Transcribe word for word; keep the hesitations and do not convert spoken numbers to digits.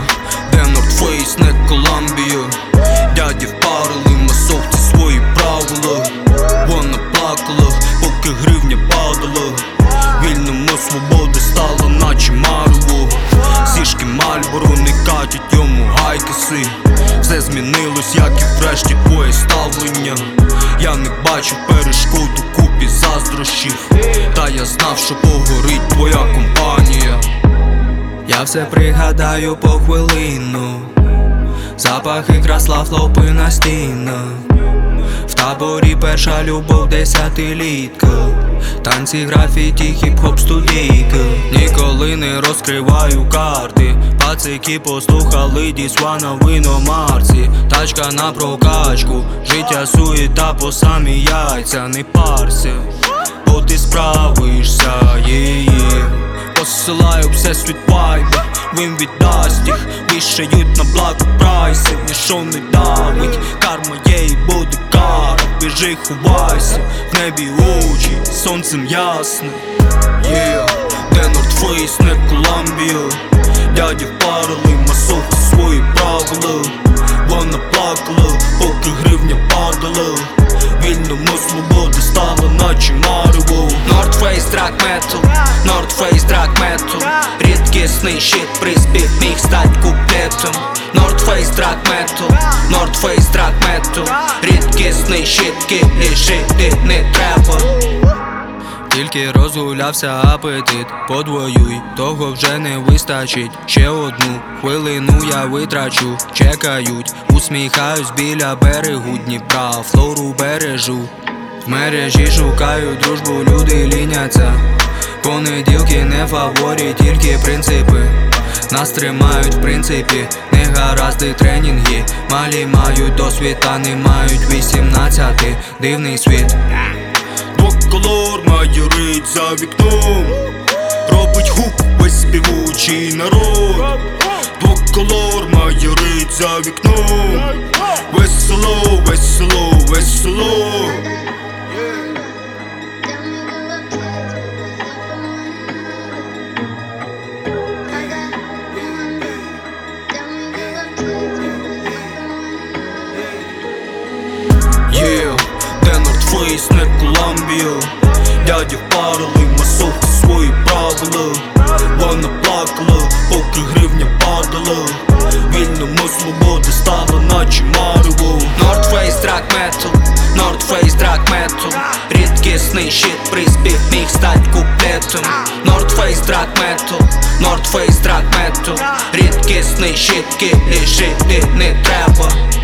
де North Face, не Колумбія. Дяді впарили масовці свої правила. Вона плакала, поки гривня падала. Вільному свободи стала наче марево. Зішки Мальборо не катять йому гайкиси. Все змінилось, як і врешті твоє ставлення. Я не бачив перешкод у купі заздрощів, та я знав, що погорить твоя компанія. Я все пригадаю по хвилину. Запахи красла, флопи на стінах. В таборі перша любов десятилітка. Танці, графіті, хіп-хоп, студійка. Ніколи не розкриваю карти. Пацики послухали дісвана в іномарці. Тачка на прокачку, життя суєта по самі яйця. Не парся, бо ти справишся, є-є. Посилаю всесвіт вайби, він віддасть їх. Вішають на благо прайси, ніщо не давить. Карма є і буде кара, біжи, ховайся. В небі очі, сонцем ясне. Yeah, де North Face, не Колумбія. Дяді впарили масовці свої правила. Вона плакала, поки гривня падала. Вільному свободи стала наче марево. North Face, трак метал, North Face, трак метал. Рідкісний щит, приспів міг стать куплетом. North Face, трак метал, North Face, трак метал. Рідкісний щит, кілі жити не треба. Тільки розгулявся апетит, подвоюй, того вже не вистачить. Ще одну хвилину я витрачу, чекають, усміхаюсь біля берегу Дніпра, флору бережу. В мережі шукаю дружбу, люди ліняться. Понеділки не фаворі, тільки принципи. Нас тримають в принципі, не гаразди тренінги. Малі мають досвід, та не мають вісімнадцяти. Дивний світ. Двоколор майорить за вікном, робить гук весь співучий народ. Двоколор майорить за вікном, весело, весело, весело. Yeah, де North Face, не Колумбія. Дяді впарили масовці свої правила. Вона плакала, поки гривня падала. Вільному свободи стала наче марево. North Face, трак метал, North Face, трак метал. Рідкісний щит, приспів міг стать куплетом. North Face, трак метал, North Face, трак метал. Рідкісний щит, кілі жити не треба.